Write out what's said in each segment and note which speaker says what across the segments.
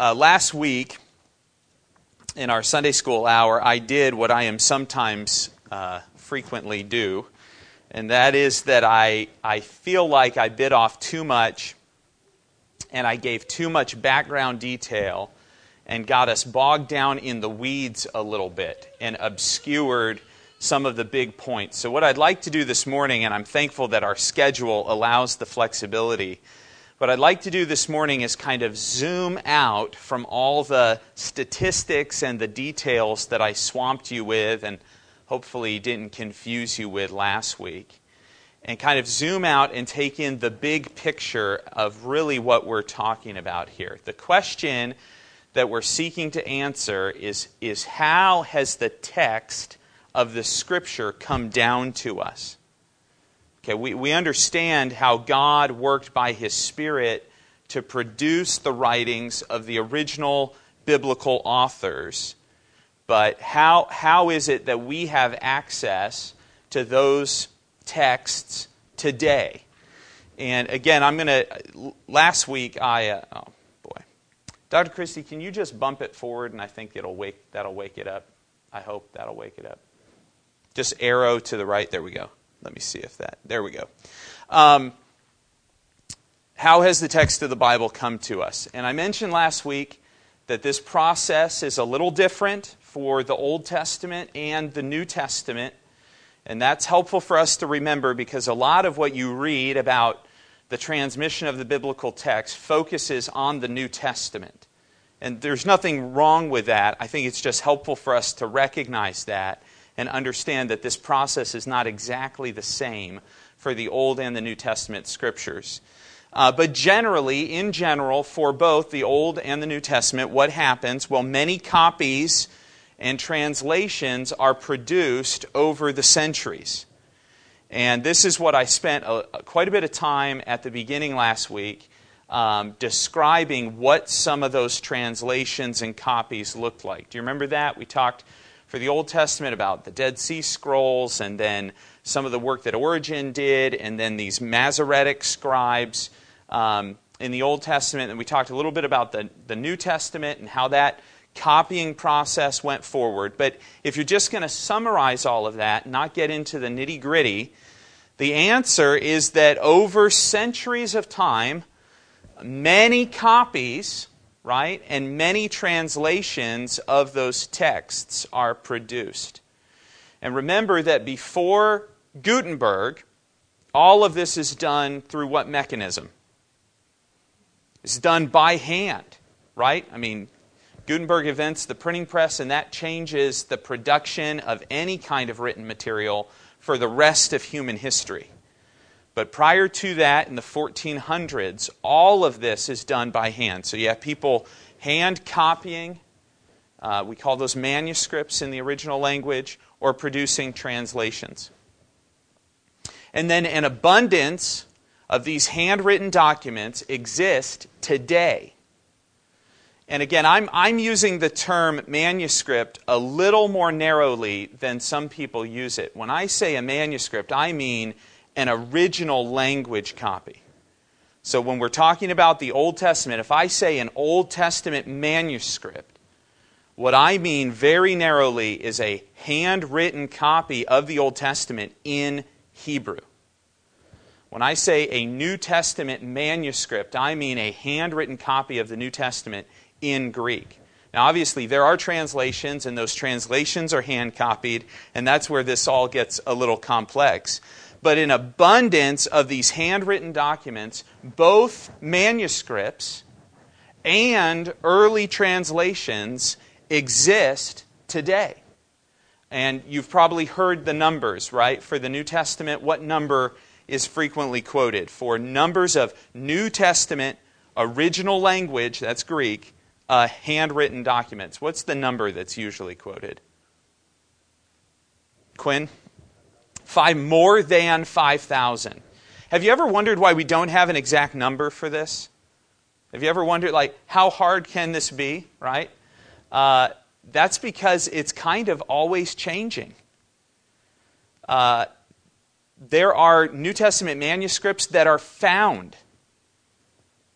Speaker 1: Last week, in our Sunday school hour, I did what I am sometimes frequently do, and that is that I feel like I bit off too much, and I gave too much background detail, and got us bogged down in the weeds a little bit, and obscured some of the big points. So what I'd like to do this morning, and I'm thankful that our schedule allows the flexibility, what I'd like to do this morning is kind of zoom out from all the statistics and the details that I swamped you with and hopefully didn't confuse you with last week, and kind of zoom out and take in the big picture of really what we're talking about here. The question that we're seeking to answer is how has the text of the Scripture come down to us? Okay, we understand how God worked by His Spirit to produce the writings of the original biblical authors. But how is it that we have access to those texts today? And again, last week Dr. Christie, can you just bump it forward, and I think that'll wake it up. I hope that'll wake it up. Just arrow to the right. There we go. Let me see if there we go. How has the text of the Bible come to us? And I mentioned last week that this process is a little different for the Old Testament and the New Testament. And that's helpful for us to remember, because a lot of what you read about the transmission of the biblical text focuses on the New Testament. And there's nothing wrong with that. I think it's just helpful for us to recognize that and understand that this process is not exactly the same for the Old and the New Testament Scriptures. But generally, in general, for both the Old and the New Testament, what happens? Well, many copies and translations are produced over the centuries. And this is what I spent quite a bit of time at the beginning last week describing what some of those translations and copies looked like. Do you remember that? We talked for the Old Testament about the Dead Sea Scrolls, and then some of the work that Origen did, and then these Masoretic scribes in the Old Testament. And we talked a little bit about the New Testament and how that copying process went forward. But if you're just going to summarize all of that, not get into the nitty-gritty, the answer is that over centuries of time, many copies, right, and many translations of those texts are produced. And remember that before Gutenberg, all of this is done through what mechanism? It's done by hand, right? I mean, Gutenberg invents the printing press, and that changes the production of any kind of written material for the rest of human history. But prior to that, in the 1400s, all of this is done by hand. So you have people hand copying, we call those manuscripts in the original language, or producing translations. And then an abundance of these handwritten documents exist today. And again, I'm using the term manuscript a little more narrowly than some people use it. When I say a manuscript, I mean an original language copy. So when we're talking about the Old Testament, if I say an Old Testament manuscript, what I mean very narrowly is a handwritten copy of the Old Testament in Hebrew. When I say a New Testament manuscript, I mean a handwritten copy of the New Testament in Greek. Now, obviously, there are translations, and those translations are hand-copied, and that's where this all gets a little complex. But an abundance of these handwritten documents, both manuscripts and early translations, exist today. And you've probably heard the numbers, right? For the New Testament, what number is frequently quoted? For numbers of New Testament, original language, that's Greek, handwritten documents. What's the number that's usually quoted? Quinn? More than 5,000. Have you ever wondered why we don't have an exact number for this? Have you ever wondered, how hard can this be, right? That's because it's kind of always changing. There are New Testament manuscripts that are found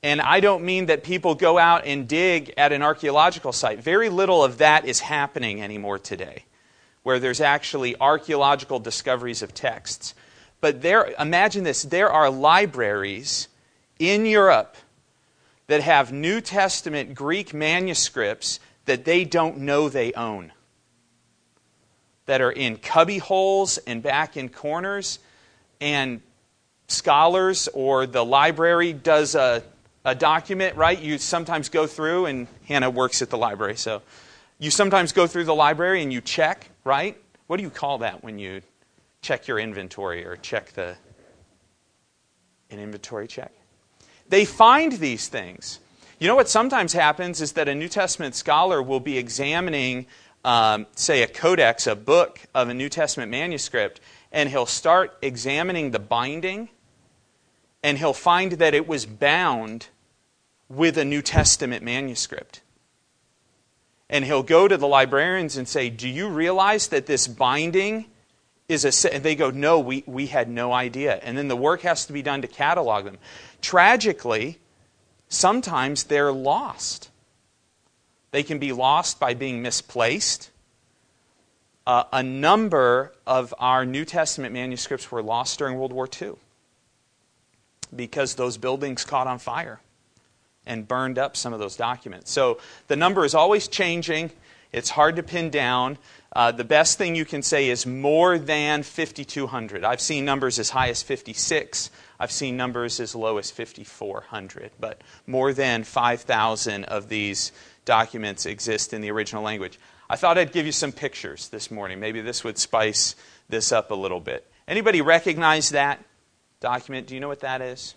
Speaker 1: And I don't mean that people go out and dig at an archaeological site. Very little of that is happening anymore today, where there's actually archaeological discoveries of texts. But imagine this, there are libraries in Europe that have New Testament Greek manuscripts that they don't know they own, that are in cubby holes and back in corners, and scholars or the library does a document, right? You sometimes go through, and Hannah works at the library, so you sometimes go through the library and you check, right? What do you call that when you check your inventory or check an inventory check? They find these things. You know what sometimes happens is that a New Testament scholar will be examining, say, a codex, a book of a New Testament manuscript, and he'll start examining the binding, and he'll find that it was bound with a New Testament manuscript. And he'll go to the librarians and say, do you realize that this binding is and they go, no, we had no idea. And then the work has to be done to catalog them. Tragically, sometimes they're lost. They can be lost by being misplaced. A number of our New Testament manuscripts were lost during World War II because those buildings caught on fire and burned up some of those documents. So the number is always changing. It's hard to pin down. The best thing you can say is more than 5,200. I've seen numbers as high as 56. I've seen numbers as low as 5,400. But more than 5,000 of these documents exist in the original language. I thought I'd give you some pictures this morning. Maybe this would spice this up a little bit. Anybody recognize that document? Do you know what that is?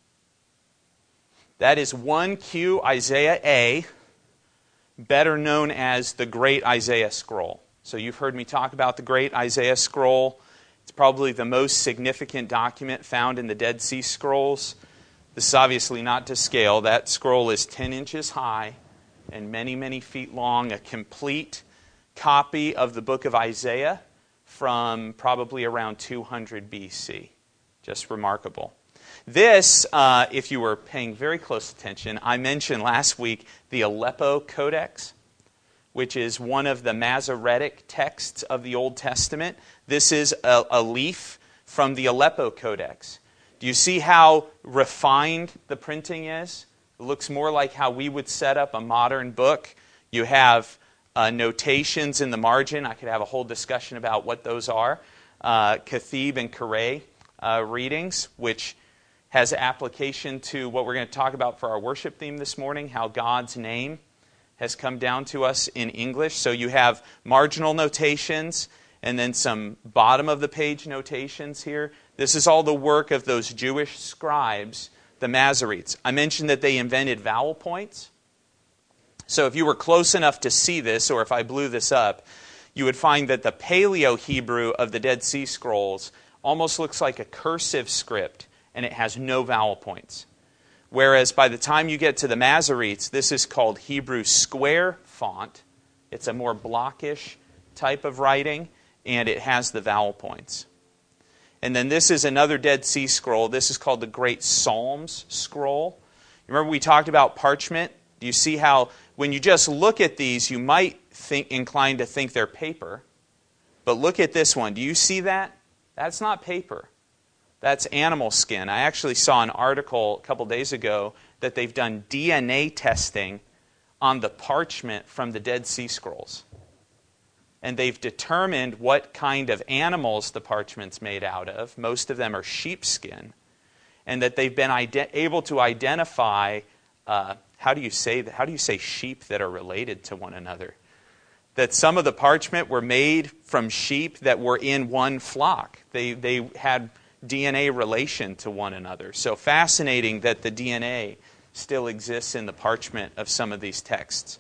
Speaker 1: That is 1Q Isaiah A, better known as the Great Isaiah Scroll. So you've heard me talk about the Great Isaiah Scroll. It's probably the most significant document found in the Dead Sea Scrolls. This is obviously not to scale. That scroll is 10 inches high and many, many feet long, a complete copy of the book of Isaiah from probably around 200 BC. Just remarkable. This, if you were paying very close attention, I mentioned last week the Aleppo Codex, which is one of the Masoretic texts of the Old Testament. This is a leaf from the Aleppo Codex. Do you see how refined the printing is? It looks more like how we would set up a modern book. You have notations in the margin. I could have a whole discussion about what those are. Kathib and Kare readings, which has application to what we're going to talk about for our worship theme this morning, how God's name has come down to us in English. So you have marginal notations and then some bottom of the page notations here. This is all the work of those Jewish scribes, the Masoretes. I mentioned that they invented vowel points. So if you were close enough to see this, or if I blew this up, you would find that the Paleo-Hebrew of the Dead Sea Scrolls almost looks like a cursive script, and it has no vowel points. Whereas by the time you get to the Masoretes, this is called Hebrew square font. It's a more blockish type of writing, and it has the vowel points. And then this is another Dead Sea Scroll. This is called the Great Psalms Scroll. Remember we talked about parchment? Do you see how when you just look at these, you might inclined to think they're paper. But look at this one. Do you see that? That's not paper. That's animal skin. I actually saw an article a couple days ago that they've done DNA testing on the parchment from the Dead Sea Scrolls. And they've determined what kind of animals the parchment's made out of. Most of them are sheepskin. And that they've been able to identify, how do you say sheep that are related to one another? That some of the parchment were made from sheep that were in one flock. They had DNA relation to one another. So fascinating that the DNA still exists in the parchment of some of these texts.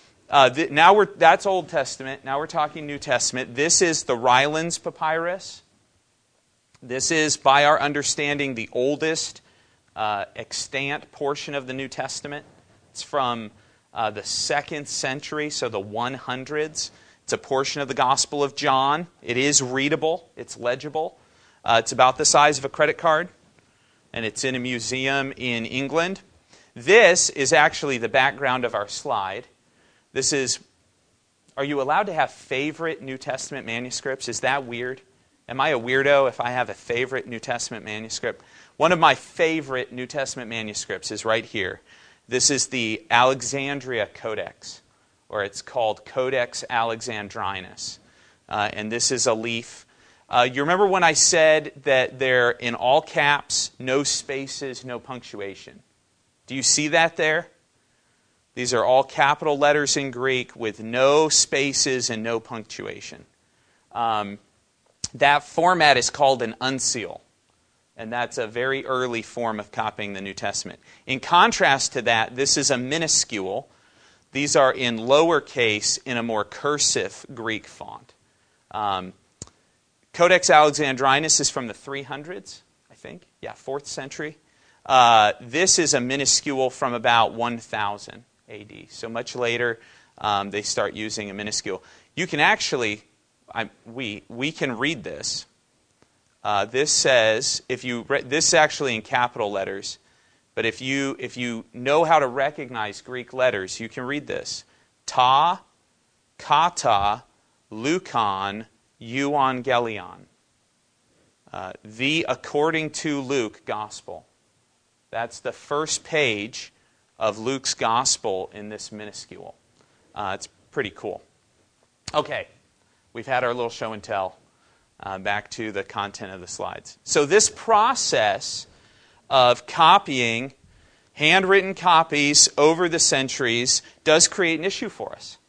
Speaker 1: That's Old Testament. Now we're talking New Testament. This is the Rylands Papyrus. This is, by our understanding, the oldest extant portion of the New Testament. It's from the 2nd century, so the 100s. It's a portion of the Gospel of John. It is readable. It's legible. It's about the size of a credit card, and it's in a museum in England. This is actually the background of our slide. This is, are you allowed to have favorite New Testament manuscripts? Is that weird? Am I a weirdo if I have a favorite New Testament manuscript? One of my favorite New Testament manuscripts is right here. This is the Alexandria Codex, or it's called Codex Alexandrinus. And this is a leaf. You remember when I said that they're in all caps, no spaces, no punctuation? Do you see that there? These are all capital letters in Greek with no spaces and no punctuation. That format is called an uncial. And that's a very early form of copying the New Testament. In contrast to that, this is a minuscule. These are in lowercase in a more cursive Greek font. Codex Alexandrinus is from the 300s, I think. Yeah, 4th century. This is a minuscule from about 1000 AD. So much later, they start using a minuscule. You can actually, we can read this. This says, this is actually in capital letters, but if you know how to recognize Greek letters, you can read this. Ta, kata, lukon, euangelion. The according to Luke gospel. That's the first page of Luke's gospel in this minuscule. It's pretty cool. Okay, we've had our little show and tell. Back to the content of the slides. So this process of copying handwritten copies over the centuries does create an issue for us.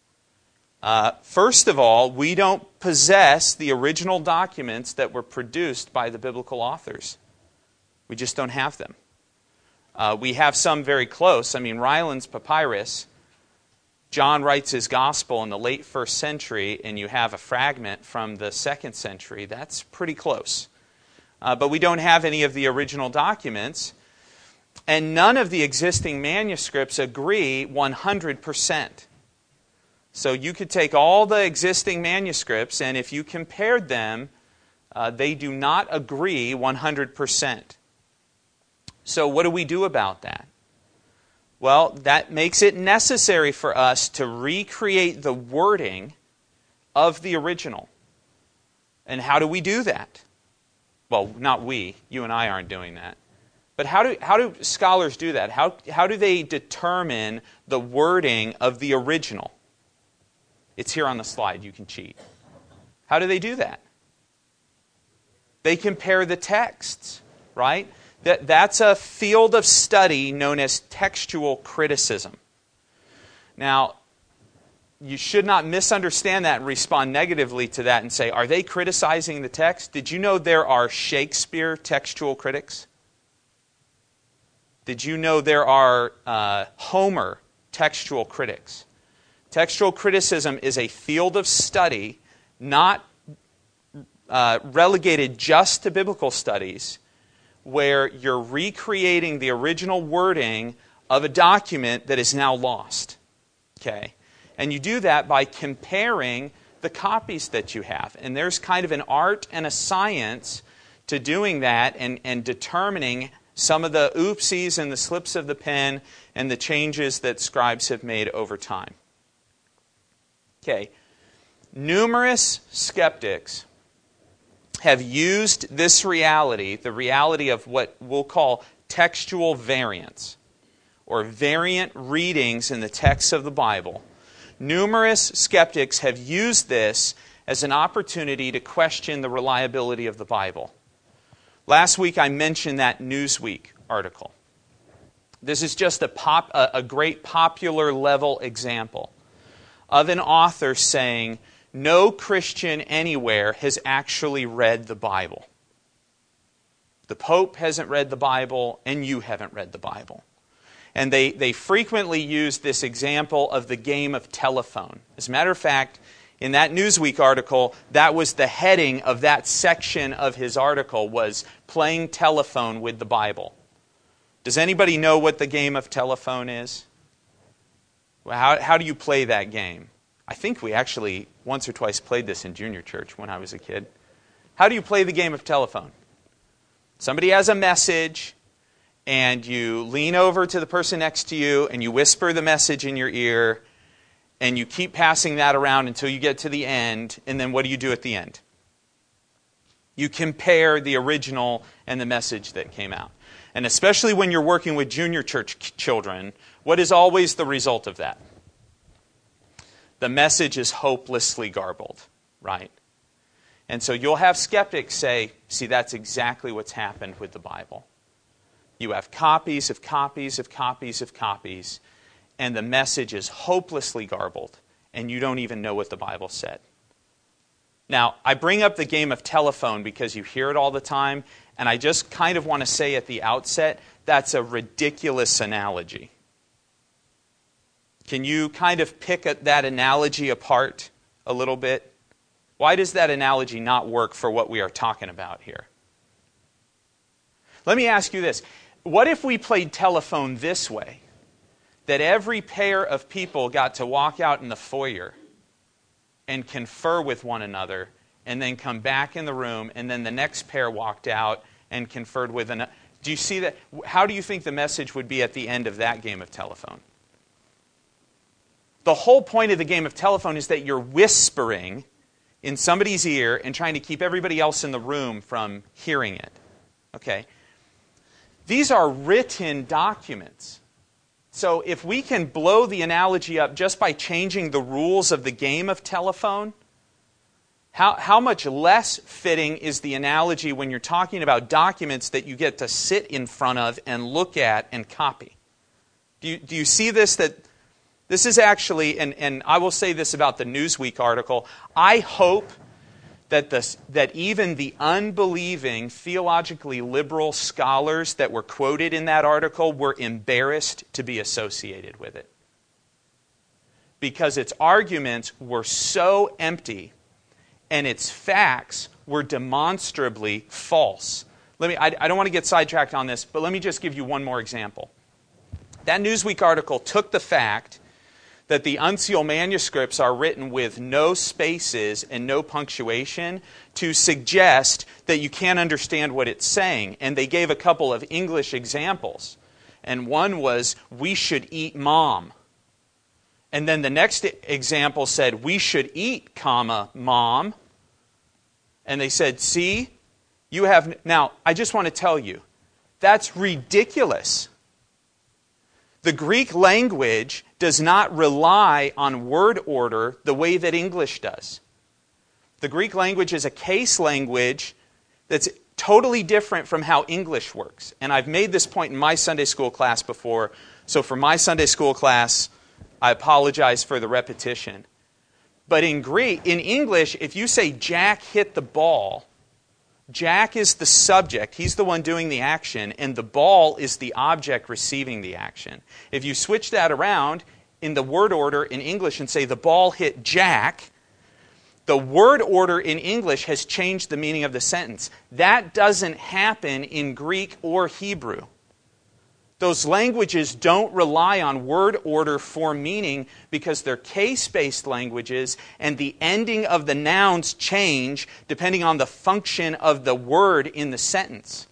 Speaker 1: First of all, we don't possess the original documents that were produced by the biblical authors. We just don't have them. We have some very close. I mean, Ryland's Papyrus, John writes his gospel in the late 1st century, and you have a fragment from the 2nd century. That's pretty close. But we don't have any of the original documents, and none of the existing manuscripts agree 100%. So you could take all the existing manuscripts, and if you compared them, they do not agree 100%. So what do we do about that? Well, that makes it necessary for us to recreate the wording of the original. And how do we do that? Well, not we. You and I aren't doing that. But how do scholars do that? How do they determine the wording of the original? It's here on the slide. You can cheat. How do they do that? They compare the texts, right? That's a field of study known as textual criticism. Now, you should not misunderstand that and respond negatively to that and say, are they criticizing the text? Did you know there are Shakespeare textual critics? Did you know there are Homer textual critics? Textual criticism is a field of study not relegated just to biblical studies, where you're recreating the original wording of a document that is now lost. Okay? And you do that by comparing the copies that you have. And there's kind of an art and a science to doing that and determining some of the oopsies and the slips of the pen and the changes that scribes have made over time. Okay. Numerous skeptics have used this reality, the reality of what we'll call textual variants, or variant readings in the text of the Bible. Numerous skeptics have used this as an opportunity to question the reliability of the Bible. Last week I mentioned that Newsweek article. This is just a great popular level example of an author saying, no Christian anywhere has actually read the Bible. The Pope hasn't read the Bible, and you haven't read the Bible. And they frequently use this example of the game of telephone. As a matter of fact, in that Newsweek article, that was the heading of that section of his article, was playing telephone with the Bible. Does anybody know what the game of telephone is? How do you play that game? I think we actually once or twice played this in junior church when I was a kid. How do you play the game of telephone? Somebody has a message, and you lean over to the person next to you and you whisper the message in your ear, and you keep passing that around until you get to the end, and then what do you do at the end? You compare the original and the message that came out. And especially when you're working with junior church children, what is always the result of that? The message is hopelessly garbled, right? And so you'll have skeptics say, see, that's exactly what's happened with the Bible. You have copies of copies of copies of copies, and the message is hopelessly garbled, and you don't even know what the Bible said. Now, I bring up the game of telephone because you hear it all the time, and I just kind of want to say at the outset, that's a ridiculous analogy. Can you kind of pick that analogy apart a little bit? Why does that analogy not work for what we are talking about here? Let me ask you this. What if we played telephone this way? That every pair of people got to walk out in the foyer and confer with one another, and then come back in the room, and then the next pair walked out and conferred with another. Do you see that? How do you think the message would be at the end of that game of telephone? The whole point of the game of telephone is that you're whispering in somebody's ear and trying to keep everybody else in the room from hearing it. Okay? These are written documents. So if we can blow the analogy up just by changing the rules of the game of telephone, how much less fitting is the analogy when you're talking about documents that you get to sit in front of and look at and copy? Do you see this? That this is actually, and I will say this about the Newsweek article, I hope that even the unbelieving, theologically liberal scholars that were quoted in that article were embarrassed to be associated with it. Because its arguments were so empty and its facts were demonstrably false. I don't want to get sidetracked on this, but let me just give you one more example. That Newsweek article took the fact that the uncial manuscripts are written with no spaces and no punctuation to suggest that you can't understand what it's saying. And they gave a couple of English examples. And one was, we should eat mom. And then the next example said, we should eat, comma, mom. And they said, see, you have... Now, I just want to tell you, that's ridiculous. The Greek language does not rely on word order the way that English does. The Greek language is a case language that's totally different from how English works. And I've made this point in my Sunday school class before, so for my Sunday school class, I apologize for the repetition. But in English, if you say Jack hit the ball, Jack is the subject, he's the one doing the action, and the ball is the object receiving the action. If you switch that around in the word order in English and say the ball hit Jack, the word order in English has changed the meaning of the sentence. That doesn't happen in Greek or Hebrew. Those languages don't rely on word order for meaning because they're case-based languages, and the ending of the nouns change depending on the function of the word in the sentence.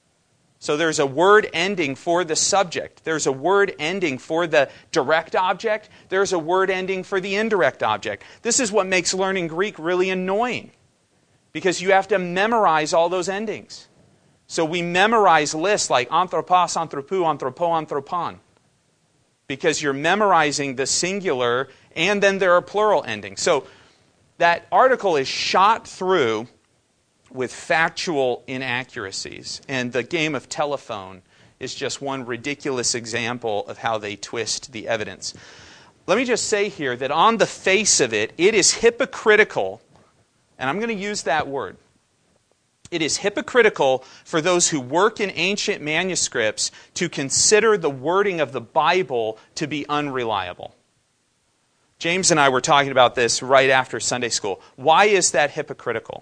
Speaker 1: So there's a word ending for the subject. There's a word ending for the direct object. There's a word ending for the indirect object. This is what makes learning Greek really annoying, because you have to memorize all those endings. So we memorize lists like anthropos, anthropou, anthropo, anthropon, because you're memorizing the singular, and then there are plural endings. So that article is shot through with factual inaccuracies, and the game of telephone is just one ridiculous example of how they twist the evidence. Let me just say here that on the face of it, it is hypocritical, and I'm going to use that word. It is hypocritical for those who work in ancient manuscripts to consider the wording of the Bible to be unreliable. James and I were talking about this right after Sunday school. Why is that hypocritical?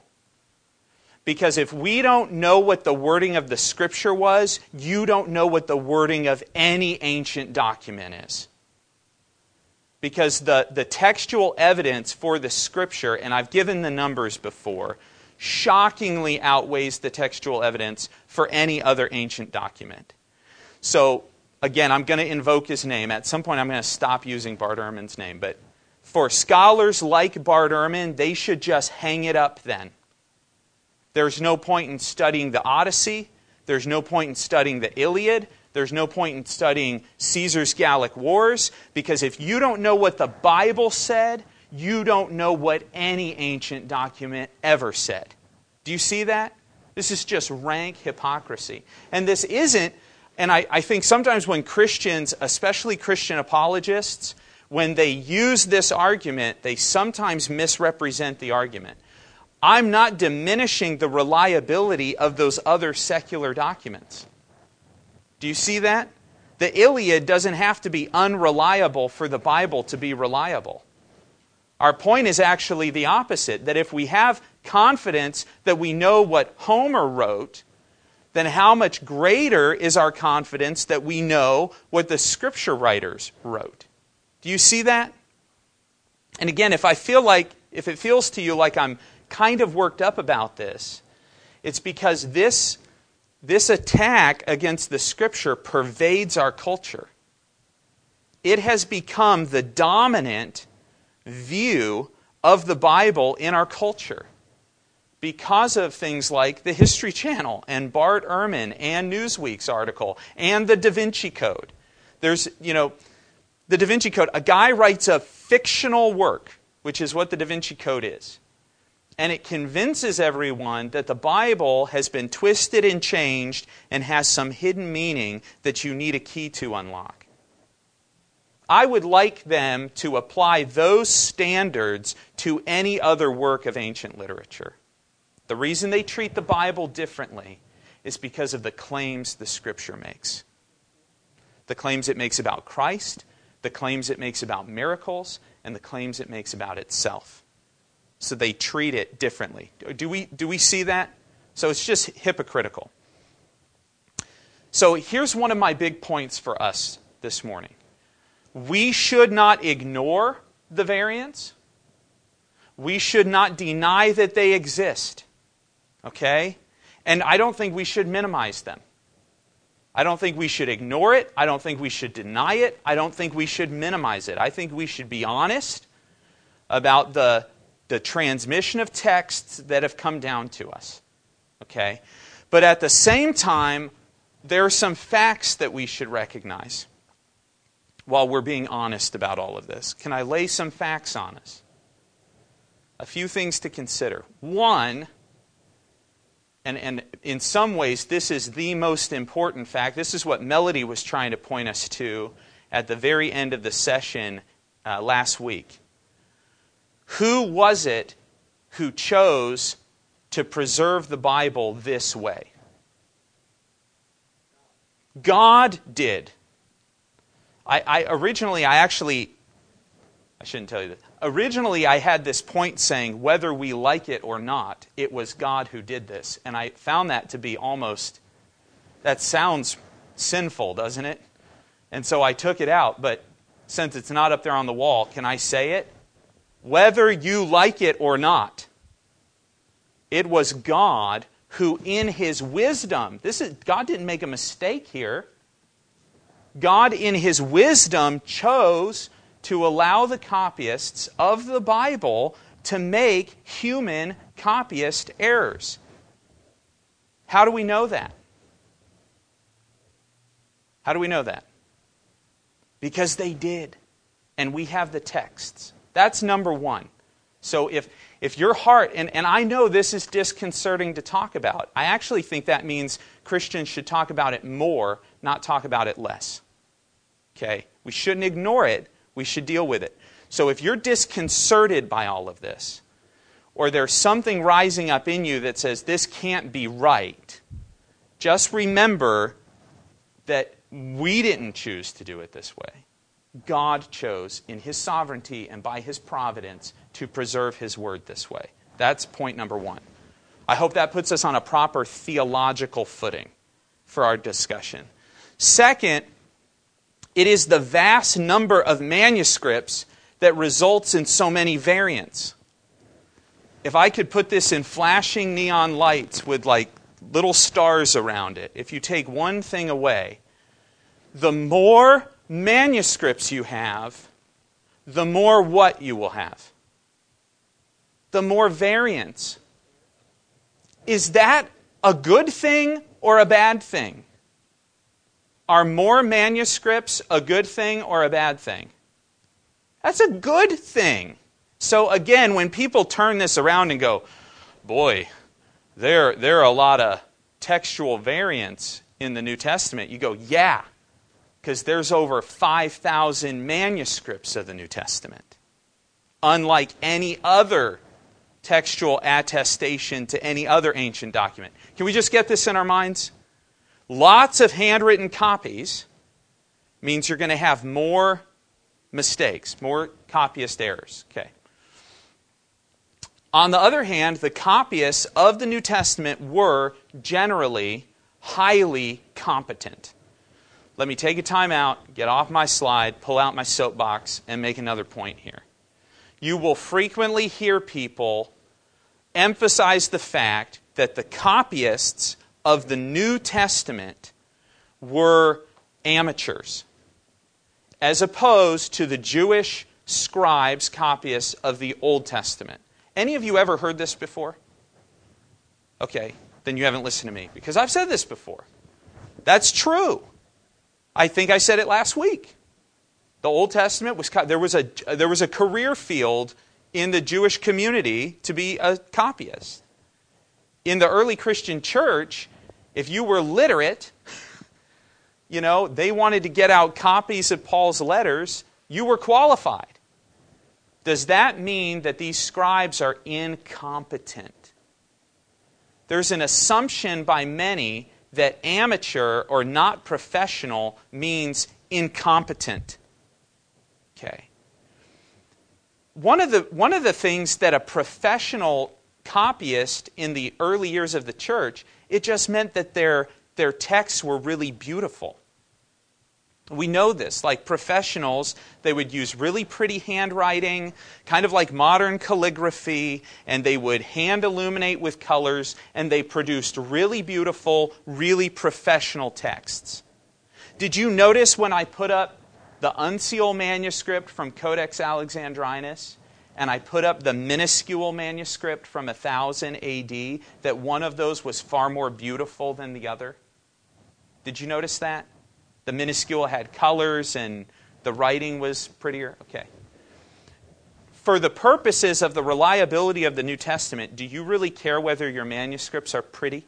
Speaker 1: Because if we don't know what the wording of the Scripture was, you don't know what the wording of any ancient document is. Because the textual evidence for the Scripture, and I've given the numbers before, shockingly outweighs the textual evidence for any other ancient document. So, again, I'm going to invoke his name. At some point, I'm going to stop using Bart Ehrman's name. But for scholars like Bart Ehrman, they should just hang it up then. There's no point in studying the Odyssey. There's no point in studying the Iliad. There's no point in studying Caesar's Gallic Wars, because if you don't know what the Bible said, you don't know what any ancient document ever said. Do you see that? This is just rank hypocrisy. And this isn't, and I think sometimes when Christians, especially Christian apologists, when they use this argument, they sometimes misrepresent the argument. I'm not diminishing the reliability of those other secular documents. Do you see that? The Iliad doesn't have to be unreliable for the Bible to be reliable. Our point is actually the opposite, that if we have confidence that we know what Homer wrote, then how much greater is our confidence that we know what the Scripture writers wrote? Do you see that? And again, if it feels to you like I'm kind of worked up about this, it's because this attack against the Scripture pervades our culture. It has become the dominant view of the Bible in our culture because of things like the History Channel and Bart Ehrman and Newsweek's article and the Da Vinci Code. There's, the Da Vinci Code, a guy writes a fictional work, which is what the Da Vinci Code is. And it convinces everyone that the Bible has been twisted and changed and has some hidden meaning that you need a key to unlock. I would like them to apply those standards to any other work of ancient literature. The reason they treat the Bible differently is because of the claims the Scripture makes. The claims it makes about Christ, the claims it makes about miracles, and the claims it makes about itself. So they treat it differently. Do we see that? So it's just hypocritical. So here's one of my big points for us this morning. We should not ignore the variants. We should not deny that they exist. Okay? And I don't think we should minimize them. I don't think we should ignore it. I don't think we should deny it. I don't think we should minimize it. I think we should be honest about the transmission of texts that have come down to us. Okay? But at the same time, there are some facts that we should recognize while we're being honest about all of this. Can I lay some facts on us? A few things to consider. One, and in some ways this is the most important fact. This is what Melody was trying to point us to at the very end of the session last week. Who was it who chose to preserve the Bible this way? God did. Originally I shouldn't tell you this. Originally I had this point saying whether we like it or not, it was God who did this. And I found that to be that sounds sinful, doesn't it? And so I took it out. But since it's not up there on the wall, can I say it? Whether you like it or not, it was God who in His wisdom, God didn't make a mistake here. God in His wisdom chose to allow the copyists of the Bible to make human copyist errors. How do we know that? How do we know that? Because they did. And we have the texts. That's number one. So if your heart, and I know this is disconcerting to talk about. I actually think that means Christians should talk about it more, not talk about it less. Okay? We shouldn't ignore it. We should deal with it. So if you're disconcerted by all of this, or there's something rising up in you that says this can't be right, just remember that we didn't choose to do it this way. God chose in His sovereignty and by His providence to preserve His word this way. That's point number one. I hope that puts us on a proper theological footing for our discussion. Second, it is the vast number of manuscripts that results in so many variants. If I could put this in flashing neon lights with like little stars around it, if you take one thing away, the more manuscripts you have, the more what you will have? The more variants. Is that a good thing or a bad thing? Are more manuscripts a good thing or a bad thing? That's a good thing. So again, when people turn this around and go, boy, there are a lot of textual variants in the New Testament, you go, yeah, because there's over 5,000 manuscripts of the New Testament. Unlike any other textual attestation to any other ancient document. Can we just get this in our minds? Lots of handwritten copies means you're going to have more mistakes, more copyist errors. Okay. On the other hand, the copyists of the New Testament were generally highly competent. Let me take a time out, get off my slide, pull out my soapbox, and make another point here. You will frequently hear people emphasize the fact that the copyists of the New Testament were amateurs, as opposed to the Jewish scribes, copyists of the Old Testament. Any of you ever heard this before? Okay, then you haven't listened to me, because I've said this before. That's true. I think I said it last week. The Old Testament there was a career field in the Jewish community to be a copyist. In the early Christian church, if you were literate, they wanted to get out copies of Paul's letters, you were qualified. Does that mean that these scribes are incompetent? There's an assumption by many that amateur or not professional means incompetent. Okay. One of the things that a professional copyist in the early years of the church, it just meant that their texts were really beautiful. We know this. Like professionals, they would use really pretty handwriting, kind of like modern calligraphy, and they would hand illuminate with colors, and they produced really beautiful, really professional texts. Did you notice when I put up the uncial manuscript from Codex Alexandrinus, and I put up the minuscule manuscript from 1000 AD, that one of those was far more beautiful than the other? Did you notice that? The minuscule had colors and the writing was prettier? Okay. For the purposes of the reliability of the New Testament, do you really care whether your manuscripts are pretty?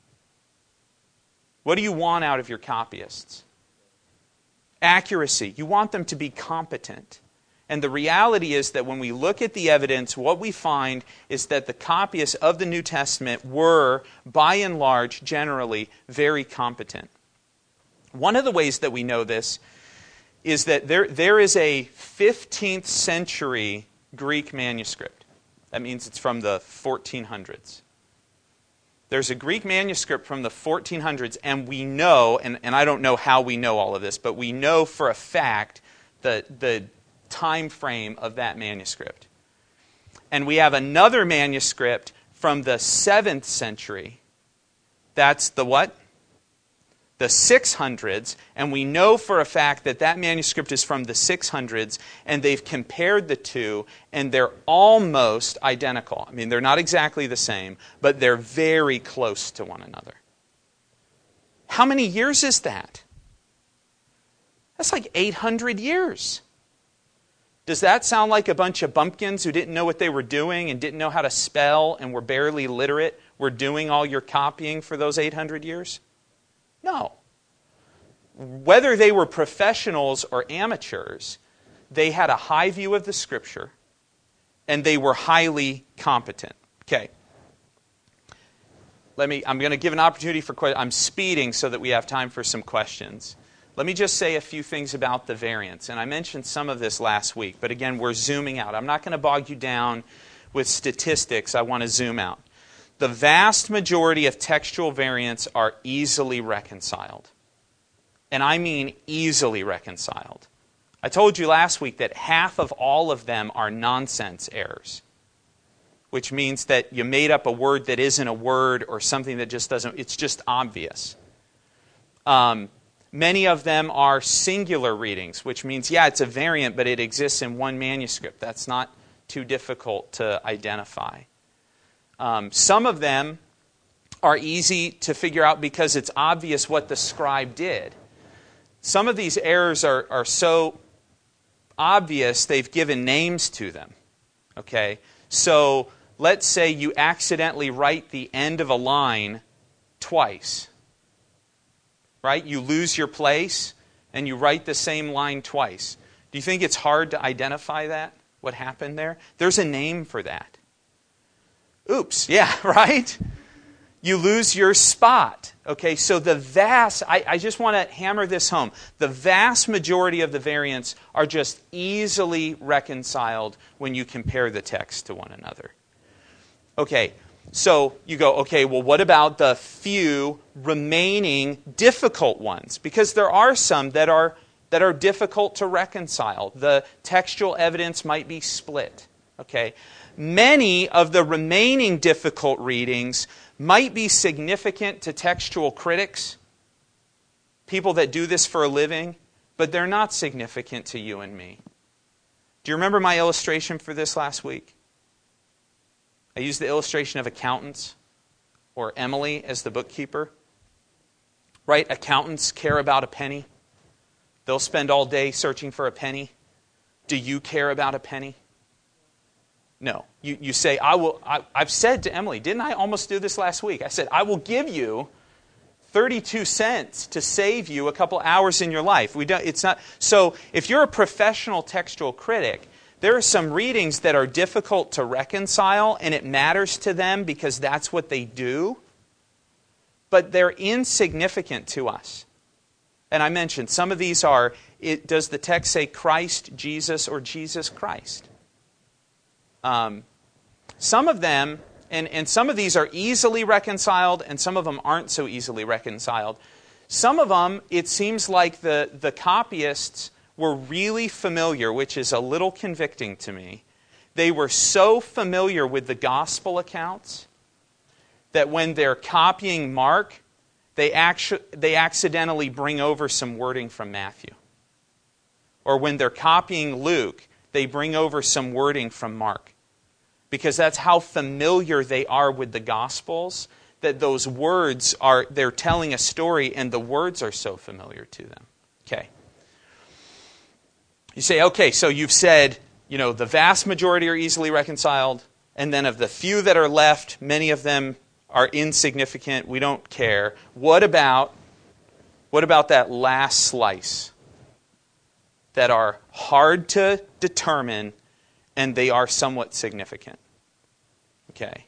Speaker 1: What do you want out of your copyists? Accuracy. You want them to be competent. And the reality is that when we look at the evidence, what we find is that the copyists of the New Testament were, by and large, generally very competent. One of the ways that we know this is that there is a 15th century Greek manuscript. That means it's from the 1400s. There's a Greek manuscript from the 1400s, and we know, and I don't know how we know all of this, but we know for a fact the time frame of that manuscript. And we have another manuscript from the 7th century. That's the what? The 600s, and we know for a fact that that manuscript is from the 600s, and they've compared the two, and they're almost identical. I mean, they're not exactly the same, but they're very close to one another. How many years is that? That's like 800 years. Does that sound like a bunch of bumpkins who didn't know what they were doing and didn't know how to spell and were barely literate were doing all your copying for those 800 years? No. Whether they were professionals or amateurs, they had a high view of the Scripture, and they were highly competent. Okay. I'm going to give an opportunity for questions. I'm speeding so that we have time for some questions. Let me just say a few things about the variants. And I mentioned some of this last week, but again, we're zooming out. I'm not going to bog you down with statistics. I want to zoom out. The vast majority of textual variants are easily reconciled. And I mean easily reconciled. I told you last week that half of all of them are nonsense errors, which means that you made up a word that isn't a word or something that just doesn't, it's just obvious. Many of them are singular readings, which means, yeah, it's a variant, but it exists in one manuscript. That's not too difficult to identify. Some of them are easy to figure out because it's obvious what the scribe did. Some of these errors are so obvious, they've given names to them. Okay? So let's say you accidentally write the end of a line twice. Right? You lose your place and you write the same line twice. Do you think it's hard to identify that? What happened there? There's a name for that. Oops, yeah, right? You lose your spot. Okay, so I just want to hammer this home. The vast majority of the variants are just easily reconciled when you compare the texts to one another. Okay, so you go, okay, well, what about the few remaining difficult ones? Because there are some that are difficult to reconcile. The textual evidence might be split. Okay, many of the remaining difficult readings might be significant to textual critics, people that do this for a living, but they're not significant to you and me. Do you remember my illustration for this last week? I used the illustration of accountants, or Emily as the bookkeeper. Right? Accountants care about a penny. They'll spend all day searching for a penny. Do you care about a penny? No. You say, I've said to Emily, didn't I almost do this last week? I said, I will give you 32 cents to save you a couple hours in your life. It's not. So if you're a professional textual critic, there are some readings that are difficult to reconcile, and it matters to them because that's what they do. But they're insignificant to us. And I mentioned some of these are, does the text say Christ, Jesus, or Jesus Christ? Some of them, and some of these are easily reconciled, and some of them aren't so easily reconciled. Some of them, it seems like the copyists were really familiar, which is a little convicting to me. They were so familiar with the gospel accounts that when they're copying Mark, they accidentally bring over some wording from Matthew. Or when they're copying Luke, they bring over some wording from Mark. Because that's how familiar they are with the Gospels, that those words they're telling a story and the words are so familiar to them. Okay. You say, okay, so you've said, the vast majority are easily reconciled, and then of the few that are left, many of them are insignificant, we don't care. What about that last slice that are hard to determine and they are somewhat significant? Okay.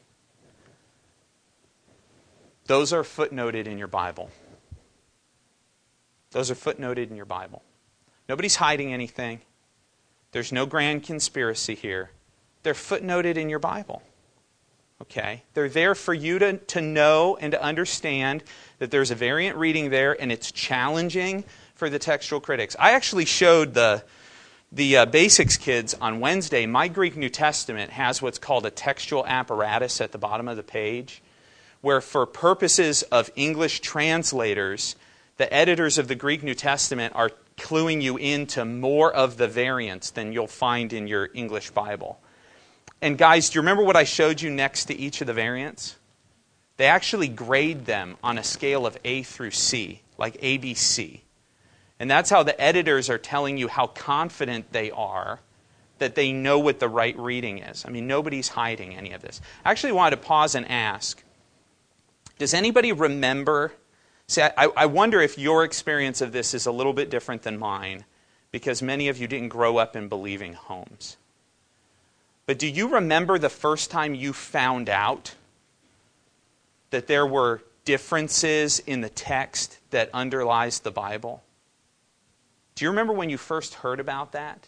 Speaker 1: Those are footnoted in your Bible. Those are footnoted in your Bible. Nobody's hiding anything. There's no grand conspiracy here. They're footnoted in your Bible. Okay? They're there for you to know and to understand that there's a variant reading there and it's challenging for the textual critics. I actually showed the basics kids on Wednesday. My Greek New Testament has what's called a textual apparatus at the bottom of the page, where for purposes of English translators, the editors of the Greek New Testament are cluing you into more of the variants than you'll find in your English Bible. And guys, do you remember what I showed you next to each of the variants? They actually grade them on a scale of A through C, like ABC. And that's how the editors are telling you how confident they are that they know what the right reading is. I mean, nobody's hiding any of this. I actually wanted to pause and ask, does anybody remember? See, I wonder if your experience of this is a little bit different than mine, because many of you didn't grow up in believing homes. But do you remember the first time you found out that there were differences in the text that underlies the Bible? Do you remember when you first heard about that?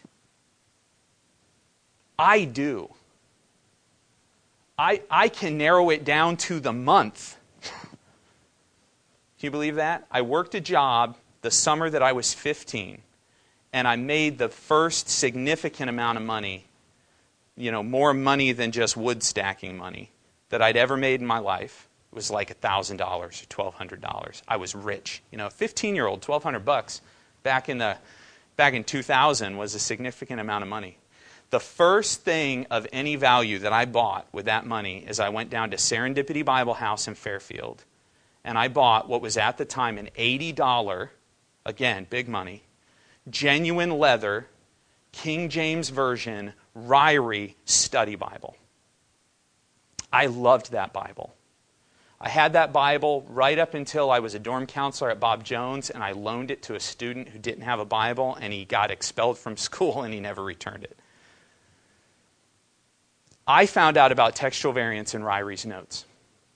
Speaker 1: I do. I can narrow it down to the month. Can you believe that? I worked a job the summer that I was 15, and I made the first significant amount of money, more money than just wood stacking money, that I'd ever made in my life. It was like $1,000 or $1,200. I was rich. 15-year-old, $1,200 back in 2000 was a significant amount of money. The first thing of any value that I bought with that money is I went down to Serendipity Bible House in Fairfield, and I bought what was at the time an $80, again, big money, genuine leather, King James Version, Ryrie study Bible. I loved that Bible. I had that Bible right up until I was a dorm counselor at Bob Jones, and I loaned it to a student who didn't have a Bible, and he got expelled from school, and he never returned it. I found out about textual variants in Ryrie's notes.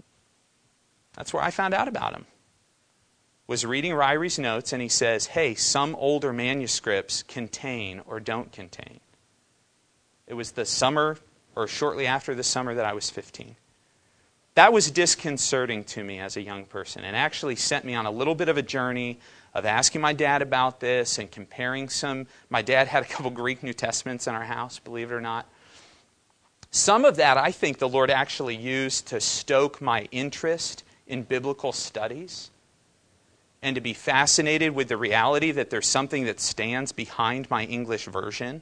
Speaker 1: That's where I found out about him. Was reading Ryrie's notes, and he says, hey, some older manuscripts contain or don't contain. It was the summer, or shortly after the summer that I was 15. That was disconcerting to me as a young person, and actually sent me on a little bit of a journey of asking my dad about this and comparing some. My dad had a couple Greek New Testaments in our house, believe it or not. Some of that I think the Lord actually used to stoke my interest in biblical studies and to be fascinated with the reality that there's something that stands behind my English version.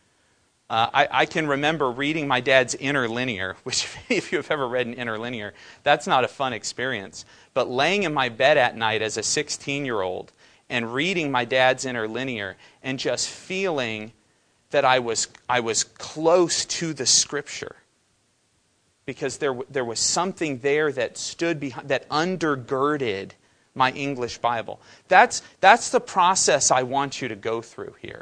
Speaker 1: I can remember reading my dad's Interlinear, which if you've ever read an Interlinear, that's not a fun experience. But laying in my bed at night as a 16-year-old and reading my dad's Interlinear and just feeling that I was close to the Scripture, because there was something there that stood behind, that undergirded my English Bible. That's the process I want you to go through here.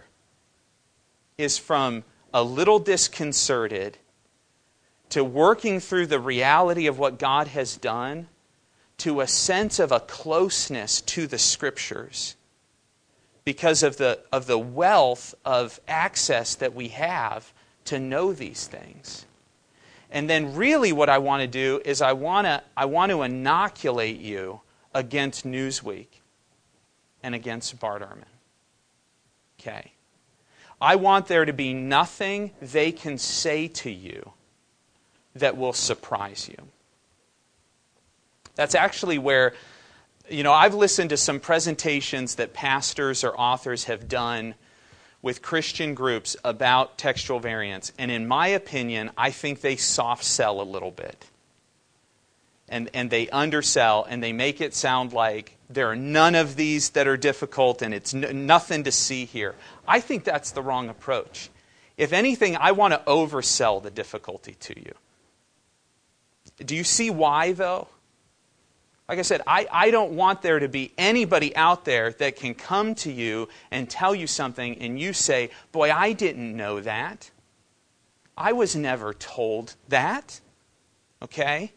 Speaker 1: Is from a little disconcerted to working through the reality of what God has done to a sense of a closeness to the Scriptures, because of the wealth of access that we have to know these things. And then really what I want to do is I want to inoculate you against Newsweek and against Bart Ehrman. Okay. I want there to be nothing they can say to you that will surprise you. That's actually where, I've listened to some presentations that pastors or authors have done with Christian groups about textual variants. And in my opinion, I think they soft sell a little bit. And they undersell, and they make it sound like there are none of these that are difficult and it's nothing to see here. I think that's the wrong approach. If anything, I want to oversell the difficulty to you. Do you see why, though? Like I said, I don't want there to be anybody out there that can come to you and tell you something and you say, boy, I didn't know that. I was never told that. Okay?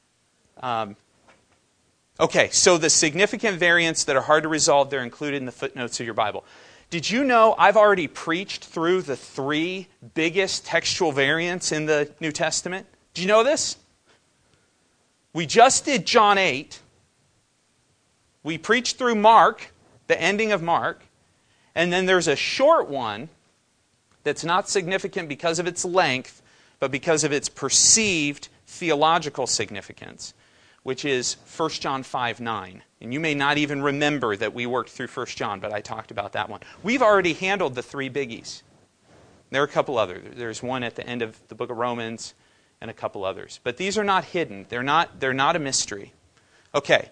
Speaker 1: So the significant variants that are hard to resolve, they're included in the footnotes of your Bible. Did you know I've already preached through the 3 biggest textual variants in the New Testament? Did you know this? We just did John 8. We preached through Mark, the ending of Mark. And then there's a short one that's not significant because of its length, but because of its perceived theological significance, which is 1 John 5:9. And you may not even remember that we worked through 1 John, but I talked about that one. We've already handled the 3 biggies. There are a couple others. There's one at the end of the book of Romans and a couple others. But these are not hidden. They're not a mystery. Okay.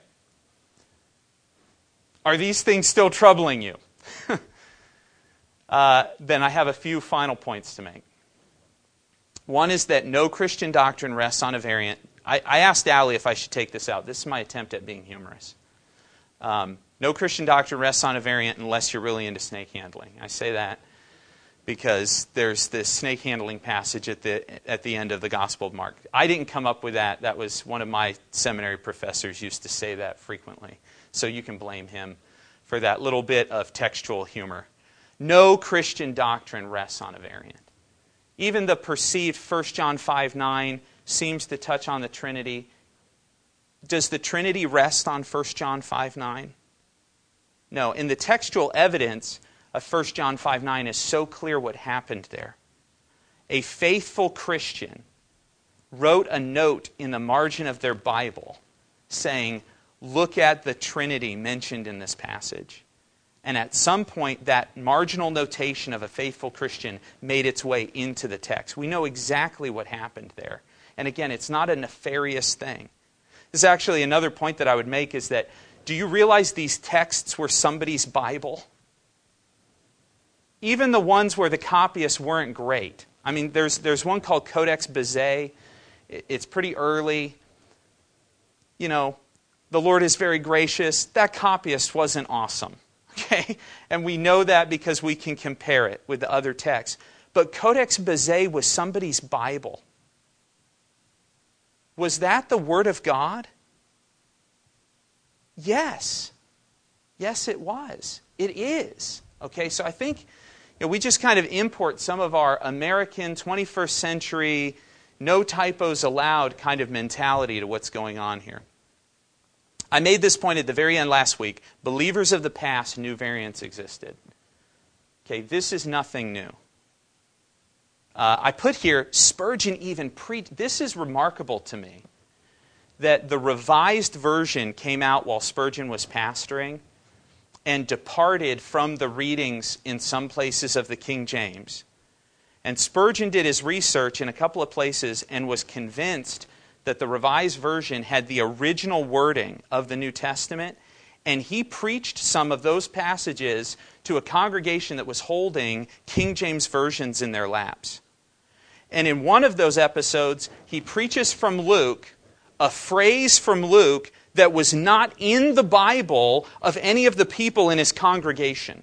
Speaker 1: Are these things still troubling you? Then I have a few final points to make. One is that no Christian doctrine rests on a variant. I asked Allie if I should take this out. This is my attempt at being humorous. No Christian doctrine rests on a variant unless you're really into snake handling. I say that because there's this snake handling passage at the end of the Gospel of Mark. I didn't come up with that. That was one of my seminary professors used to say that frequently. So you can blame him for that little bit of textual humor. No Christian doctrine rests on a variant. Even the perceived 1 John 5:9 seems to touch on the Trinity. Does the Trinity rest on 1 John 5:9? No. In the textual evidence of 1 John 5:9 is so clear what happened there. A faithful Christian wrote a note in the margin of their Bible saying, look at the Trinity mentioned in this passage. And at some point, that marginal notation of a faithful Christian made its way into the text. We know exactly what happened there. And again, it's not a nefarious thing. This is actually another point that I would make is that, do you realize these texts were somebody's Bible? Even the ones where the copyists weren't great. I mean, there's one called Codex Bezae. It's pretty early. You know, the Lord is very gracious. That copyist wasn't awesome. Okay? And we know that because we can compare it with the other texts. But Codex Bezae was somebody's Bible. Was that the Word of God? Yes. Yes, it was. It is. Okay, so I think we just kind of import some of our American 21st century, no typos allowed kind of mentality to what's going on here. I made this point at the very end last week. Believers of the past knew variants existed. Okay, this is nothing new. I put here, Spurgeon even this is remarkable to me, that the Revised Version came out while Spurgeon was pastoring and departed from the readings in some places of the King James. And Spurgeon did his research in a couple of places and was convinced that the Revised Version had the original wording of the New Testament, and he preached some of those passages to a congregation that was holding King James versions in their laps. And in one of those episodes, he preaches from Luke, a phrase from Luke that was not in the Bible of any of the people in his congregation.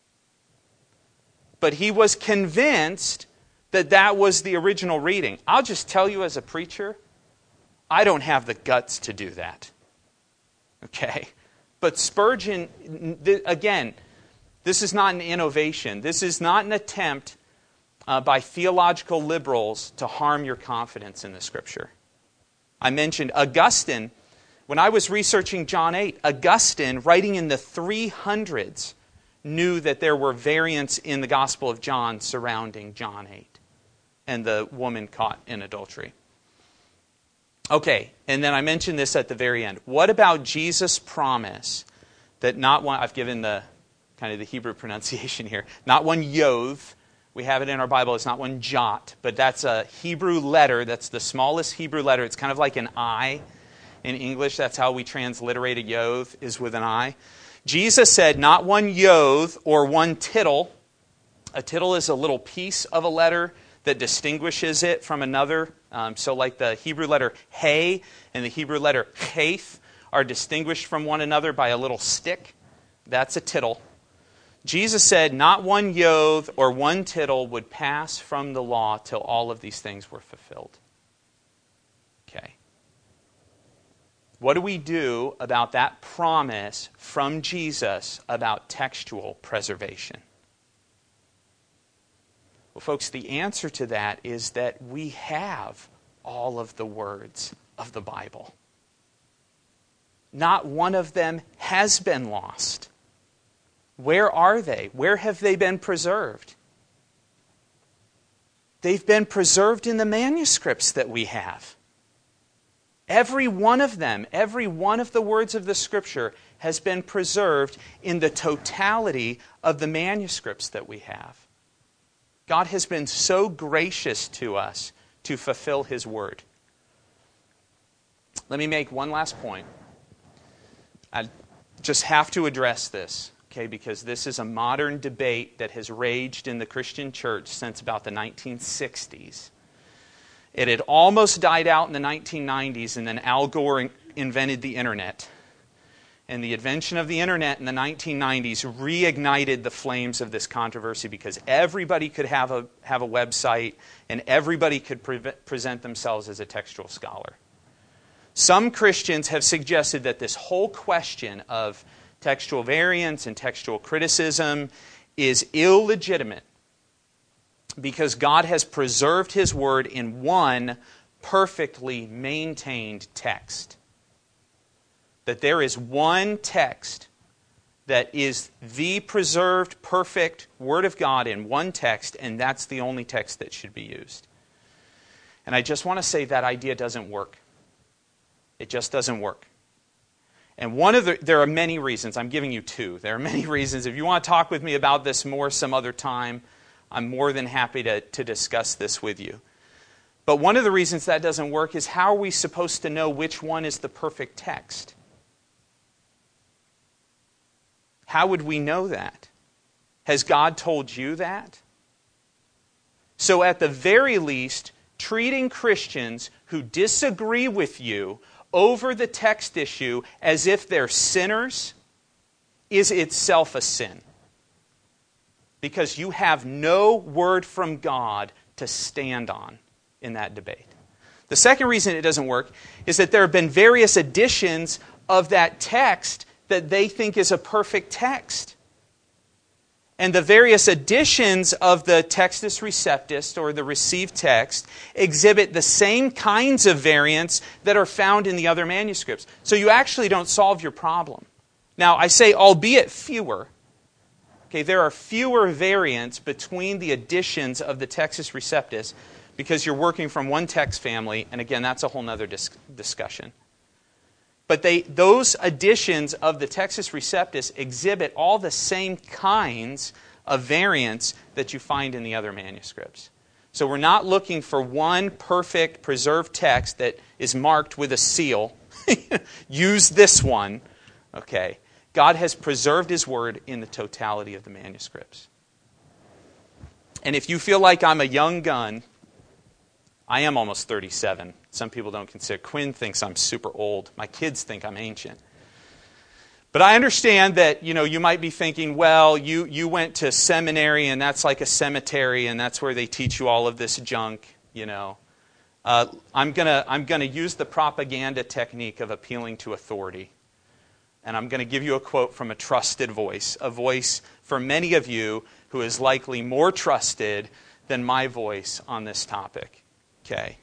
Speaker 1: But he was convinced that that was the original reading. I'll just tell you as a preacher, I don't have the guts to do that. Okay? But Spurgeon, again, this is not an innovation. This is not an attempt by theological liberals to harm your confidence in the Scripture. I mentioned Augustine. When I was researching John 8, Augustine, writing in the 300s, knew that there were variants in the Gospel of John surrounding John 8 and the woman caught in adultery. Okay, and then I mentioned this at the very end. What about Jesus' promise that not one, I've given the kind of the Hebrew pronunciation here, not one yod, we have it in our Bible, it's not one jot, but that's a Hebrew letter, that's the smallest Hebrew letter. It's kind of like an I in English. That's how we transliterate a yod, is with an I. Jesus said not one yod or one tittle. A tittle is a little piece of a letter that distinguishes it from another. So like the Hebrew letter He and the Hebrew letter Cheth are distinguished from one another by a little stick. That's a tittle. Jesus said not one yod or one tittle would pass from the law till all of these things were fulfilled. Okay. What do we do about that promise from Jesus about textual preservation? Well, folks, the answer to that is that we have all of the words of the Bible. Not one of them has been lost. Where are they? Where have they been preserved? They've been preserved in the manuscripts that we have. Every one of them, every one of the words of the Scripture has been preserved in the totality of the manuscripts that we have. God has been so gracious to us to fulfill His Word. Let me make one last point. I just have to address this, okay, because this is a modern debate that has raged in the Christian church since about the 1960s. It had almost died out in the 1990s, and then Al Gore invented the Internet. And the invention of the Internet in the 1990s reignited the flames of this controversy because everybody could have a website and everybody could present themselves as a textual scholar. Some Christians have suggested that this whole question of textual variance and textual criticism is illegitimate because God has preserved His Word in one perfectly maintained text. That there is one text that is the preserved, perfect Word of God in one text, and that's the only text that should be used. And I just want to say that idea doesn't work. It just doesn't work. And there are many reasons. I'm giving you two. There are many reasons. If you want to talk with me about this more some other time, I'm more than happy to discuss this with you. But one of the reasons that doesn't work is, how are we supposed to know which one is the perfect text? How would we know that? Has God told you that? So at the very least, treating Christians who disagree with you over the text issue as if they're sinners is itself a sin. Because you have no word from God to stand on in that debate. The second reason it doesn't work is that there have been various editions of that text that they think is a perfect text. And the various editions of the Textus Receptus, or the received text, exhibit the same kinds of variants that are found in the other manuscripts. So you actually don't solve your problem. Now, I say albeit fewer. Okay, there are fewer variants between the editions of the Textus Receptus because you're working from one text family, and again, that's a whole other discussion. But those editions of the Textus Receptus exhibit all the same kinds of variants that you find in the other manuscripts. So we're not looking for one perfect preserved text that is marked with a seal. Use this one. Okay. God has preserved His Word in the totality of the manuscripts. And if you feel like I'm a young gun, I am almost 37. Some people don't consider. Quinn thinks I'm super old. My kids think I'm ancient. But I understand that, you might be thinking, well, you went to seminary and that's like a cemetery and that's where they teach you all of this junk, I'm gonna use the propaganda technique of appealing to authority. And I'm going to give you a quote from a trusted voice, a voice for many of you who is likely more trusted than my voice on this topic. Okay.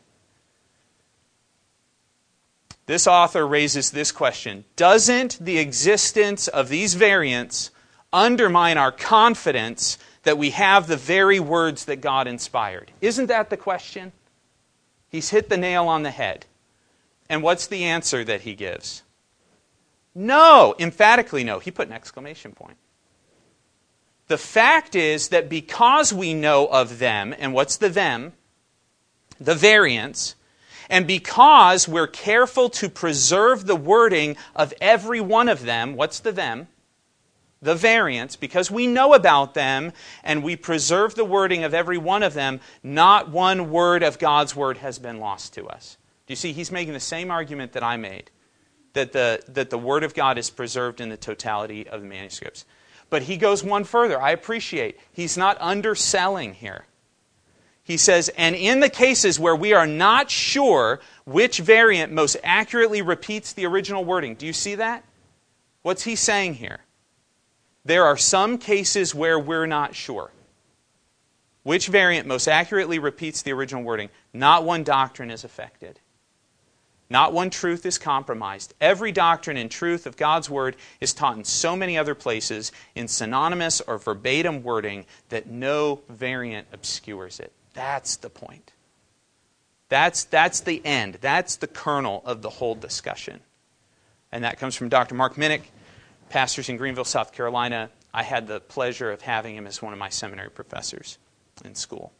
Speaker 1: This author raises this question: doesn't the existence of these variants undermine our confidence that we have the very words that God inspired? Isn't that the question? He's hit the nail on the head. And what's the answer that he gives? No, emphatically no. He put an exclamation point. The fact is that because we know of them, and what's the them? The variants. And because we're careful to preserve the wording of every one of them, what's the them? The variants. Because we know about them and we preserve the wording of every one of them, not one word of God's word has been lost to us. Do you see? He's making the same argument that I made. That the Word of God is preserved in the totality of the manuscripts. But he goes one further. I appreciate. He's not underselling here. He says, and in the cases where we are not sure which variant most accurately repeats the original wording. Do you see that? What's he saying here? There are some cases where we're not sure. Which variant most accurately repeats the original wording? Not one doctrine is affected. Not one truth is compromised. Every doctrine and truth of God's Word is taught in so many other places in synonymous or verbatim wording that no variant obscures it. That's the point. That's the end. That's the kernel of the whole discussion. And that comes from Dr. Mark Minnick, pastors in Greenville, South Carolina. I had the pleasure of having him as one of my seminary professors in school.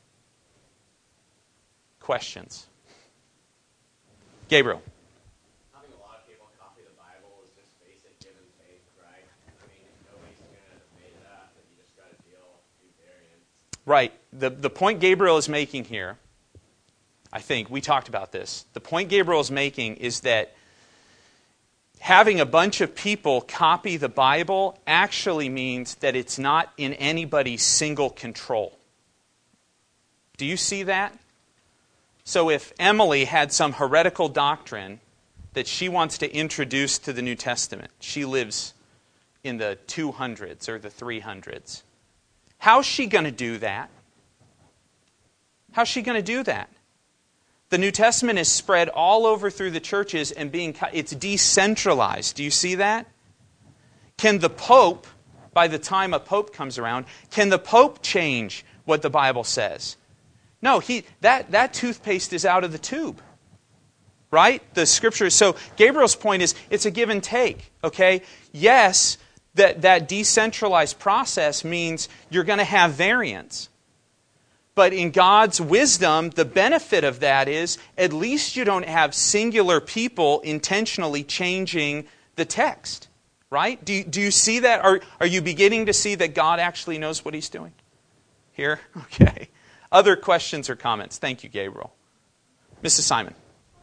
Speaker 1: Questions? Gabriel.
Speaker 2: I think a lot of people copy the Bible is just basic given faith, right? I mean, nobody's going to make it up, but you just got to deal with a few variants.
Speaker 1: Right. The point Gabriel is making here, I think, we talked about this. The point Gabriel is making is that having a bunch of people copy the Bible actually means that it's not in anybody's single control. Do you see that? So if Emily had some heretical doctrine that she wants to introduce to the New Testament, she lives in the 200s or the 300s. How's she going to do that? How's she going to do that? The New Testament is spread all over through the churches and it's decentralized. Do you see that? Can the Pope, by the time a Pope comes around, can the Pope change what the Bible says? No, that toothpaste is out of the tube. right? The Scriptures. So Gabriel's point is it's a give and take, okay? Yes, that decentralized process means you're going to have variance. But in God's wisdom, the benefit of that is at least you don't have singular people intentionally changing the text, right? Do you see that? Are you beginning to see that God actually knows what He's doing here? Okay. Other questions or comments? Thank you, Gabriel. Mrs. Simon.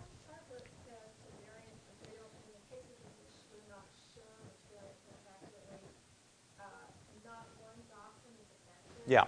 Speaker 1: Yeah.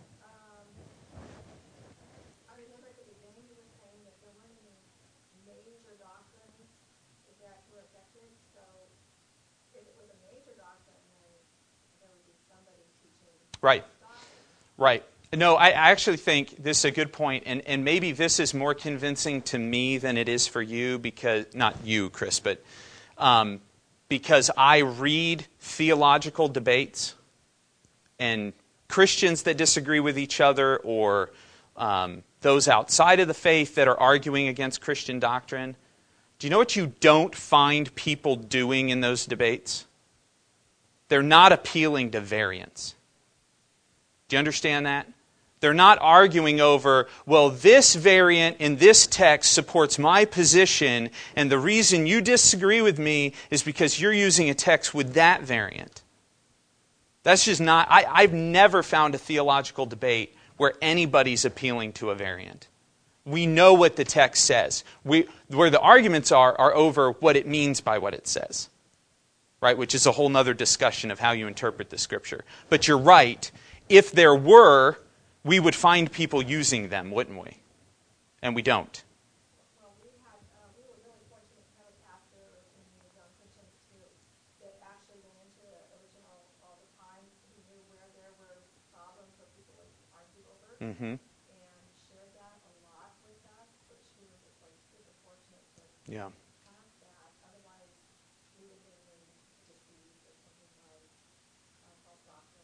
Speaker 3: I remember at the beginning he was saying that there weren't any major doctrines that were affected. So if it was a major doctrine, then there would be somebody teaching.
Speaker 1: Right. Right. No, I actually think this is a good point, and maybe this is more convincing to me than it is for you, because, not you, Chris, but because I read theological debates and Christians that disagree with each other, or those outside of the faith that are arguing against Christian doctrine. Do you know what you don't find people doing in those debates? They're not appealing to variance. Do you understand that? They're not arguing over, well, this variant in this text supports my position, and the reason you disagree with me is because you're using a text with that variant. That's just not, I've never found a theological debate where anybody's appealing to a variant. We know what the text says. Where the arguments are over what it means by what it says. Right? Which is a whole other discussion of how you interpret the Scripture. But you're right. If there were, we would find people using them, wouldn't we? And we don't.
Speaker 3: Well, we were really fortunate to have a pastor in the Young Christians too that actually went into the original all the time. He knew where there were problems where people would argue over,
Speaker 1: Mm-hmm.
Speaker 3: and shared that a lot with us, which we were just like super fortunate to
Speaker 1: Yeah.
Speaker 3: have that. Otherwise, we would have been deceived or something like false doctrine.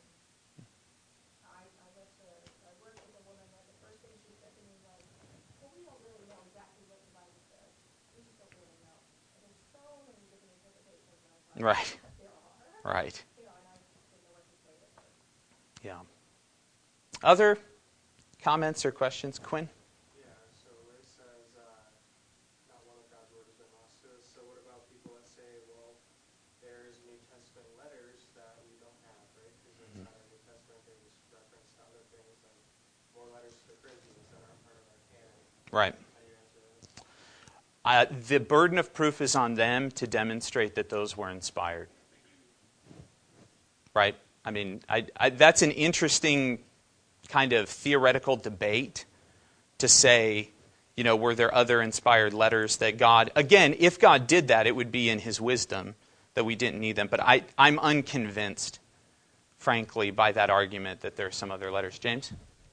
Speaker 3: I worked with a woman that the first thing she said to me was, well, we don't really know exactly what the Bible says. We just don't really know. And there's so many different interpretations. And I thought,
Speaker 1: Right.
Speaker 3: there are.
Speaker 1: Right.
Speaker 3: And I didn't know what to say to her.
Speaker 1: Yeah. Other comments or questions? Quinn?
Speaker 4: Yeah, so where it says, not one of God's word has been lost to us, so what about people that say, well, there's New Testament letters that we don't have, right? Because inside our New Testament, they just reference to other things, like more letters to the Corinthians that aren't part of our canon.
Speaker 1: Right.
Speaker 4: How do you answer that?
Speaker 1: The burden of proof is on them to demonstrate that those were inspired. Right? I mean, that's an interesting kind of theoretical debate to say, you know, were there other inspired letters that God, again, if God did that, it would be in His wisdom that we didn't need them. But I'm unconvinced, frankly, by that argument that there are some other letters. James?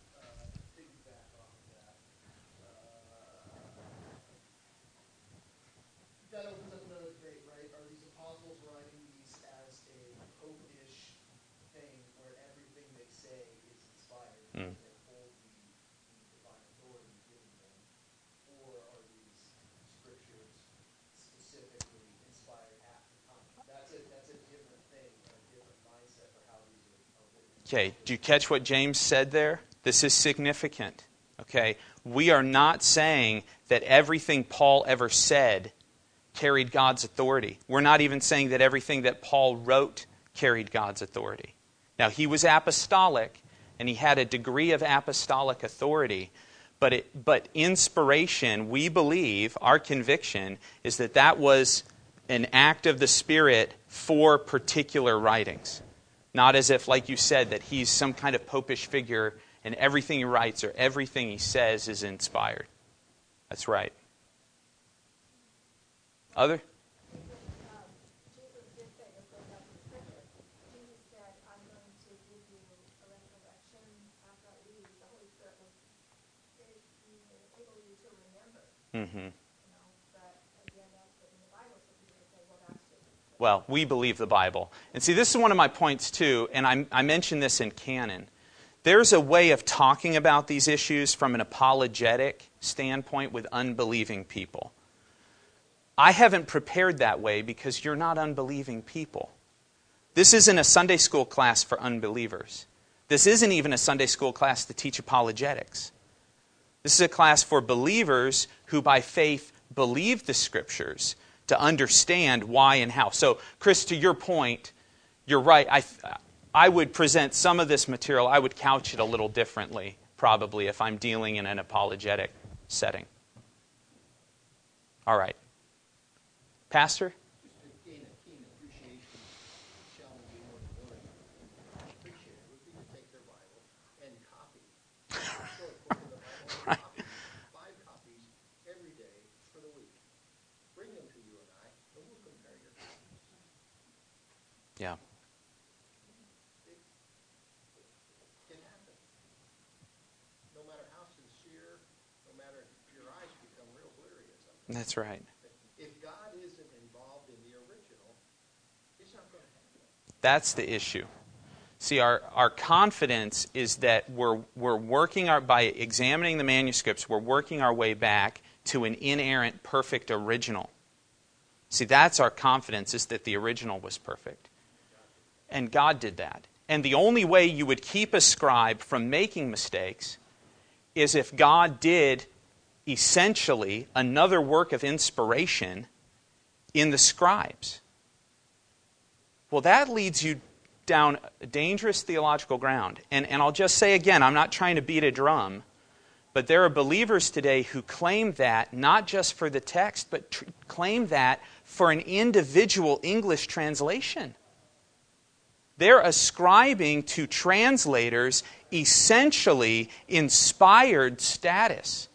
Speaker 5: That opens up another debate, right? Are these apostles writing these as a pope-ish thing where everything they say is inspired because they hold the divine authority given them? Or are these scriptures specifically inspired at the time? That's a different thing, a different mindset for how these are written.
Speaker 1: Okay, do you catch what James said there? This is significant. Okay, we are not saying that everything Paul ever said carried God's authority. We're not even saying that everything that Paul wrote carried God's authority. Now, he was apostolic, and he had a degree of apostolic authority, but inspiration, we believe, our conviction, is that that was an act of the Spirit for particular writings. Not as if, like you said, that he's some kind of popish figure and everything he writes or everything he says is inspired. That's right. Other?
Speaker 3: Jesus did say, this goes back to the scripture, Jesus said, I'm going to give you a resurrection after I leave. The Holy Spirit will enable you to remember.
Speaker 1: Mm-hmm.
Speaker 3: But again, that's in the Bible, so people would say, well, that's just...
Speaker 1: Well, we believe the Bible. And see, this is one of my points too, and I mentioned this in canon. There's a way of talking about these issues from an apologetic standpoint with unbelieving people. I haven't prepared that way because you're not unbelieving people. This isn't a Sunday school class for unbelievers. This isn't even a Sunday school class to teach apologetics. This is a class for believers who by faith believe the Scriptures to understand why and how. So, Chris, to your point, you're right. I would present some of this material, I would couch it a little differently, probably, if I'm dealing in an apologetic setting. All right. Pastor?
Speaker 6: Just to gain a keen appreciation of challenging what the Lord appreciate it would be to take their Bible and copy.
Speaker 1: Right.
Speaker 6: 5 copies every day for the week. Bring them to you and I, and we'll compare your copies.
Speaker 1: Yeah.
Speaker 6: It happens. No matter how sincere, no matter if your eyes become real blurry at something.
Speaker 1: That's right.
Speaker 6: If God isn't involved in the original, it's not going to happen.
Speaker 1: That's the issue. See, our confidence is that we're working by examining the manuscripts, we're working our way back to an inerrant, perfect original. See, that's our confidence, is that the original was perfect. And God did that. And the only way you would keep a scribe from making mistakes is if God did essentially another work of inspiration in the scribes. Well, that leads you down a dangerous theological ground. And I'll just say again, I'm not trying to beat a drum, but there are believers today who claim that not just for the text, but claim that for an individual English translation. They're ascribing to translators essentially inspired status.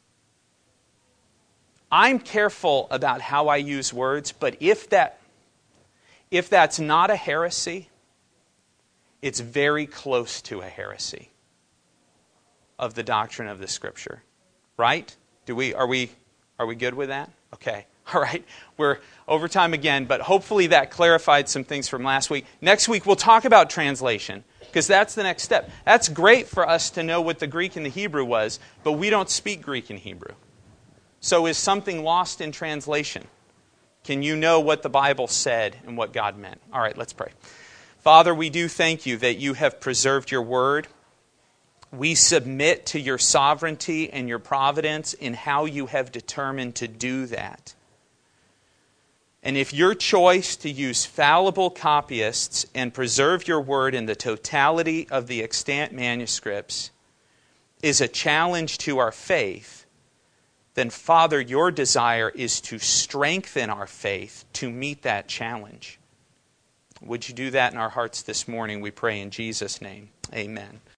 Speaker 1: I'm careful about how I use words, but if that's not a heresy, it's very close to a heresy of the doctrine of the Scripture. Right? Are we good with that? Okay. All right. We're over time again, but hopefully that clarified some things from last week. Next week we'll talk about translation, because that's the next step. That's great for us to know what the Greek and the Hebrew was, but we don't speak Greek and Hebrew. So is something lost in translation? Can you know what the Bible said and what God meant? All right, let's pray. Father, we do thank you that you have preserved your word. We submit to your sovereignty and your providence in how you have determined to do that. And if your choice to use fallible copyists and preserve your word in the totality of the extant manuscripts is a challenge to our faith, then, Father, your desire is to strengthen our faith to meet that challenge. Would you do that in our hearts this morning? We pray in Jesus' name. Amen.